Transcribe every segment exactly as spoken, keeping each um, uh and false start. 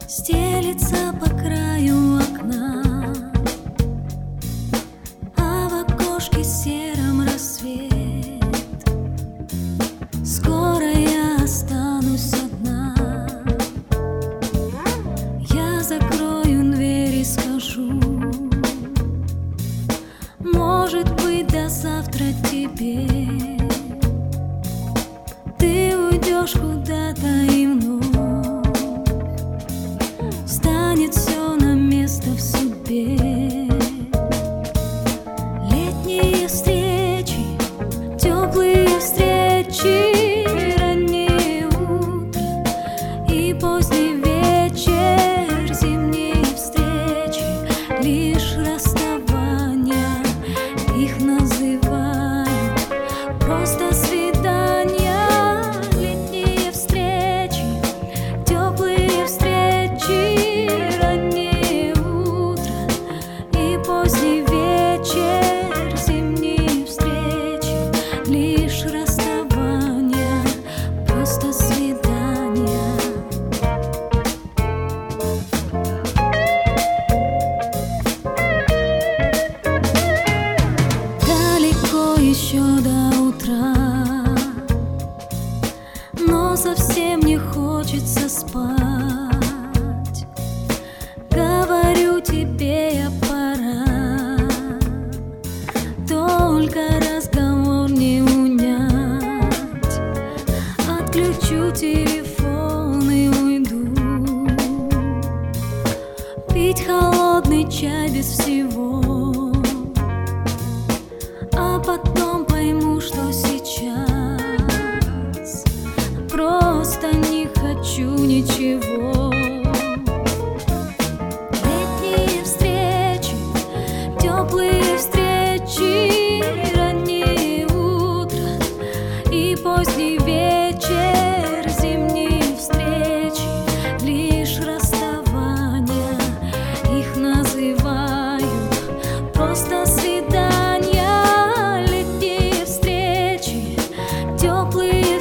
Стелится по краю окна, а в окошке сером рассвет. Скоро я останусь одна. Я закрою дверь и скажу: может быть, до завтра тебе. Ты уйдешь куда-то и вновь станет все на место в судьбе. Летние встречи, теплые встречи, раннее утро и поздний вечер, зимние встречи, лишь расставания, их называют просто свидания. Летние встречи, теплые встречи, раннее утро и поздний вечер, зимние встречи, лишь расставания, просто свидания. Далеко еще до утра, но совсем не хочется спать. Говорю тебе, я пора, только разговор не унять. Отключу телефон и уйду пить холодный чай без всего. А потом пойму, что сейчас просто не хочу ничего. Летние встречи, теплые встречи, раннее утро и поздний вечер, зимние встречи, лишь расставания, их называют просто свидания. Летние встречи, теплые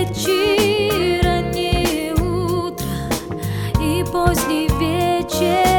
встречи, раннее утро и поздний вечер.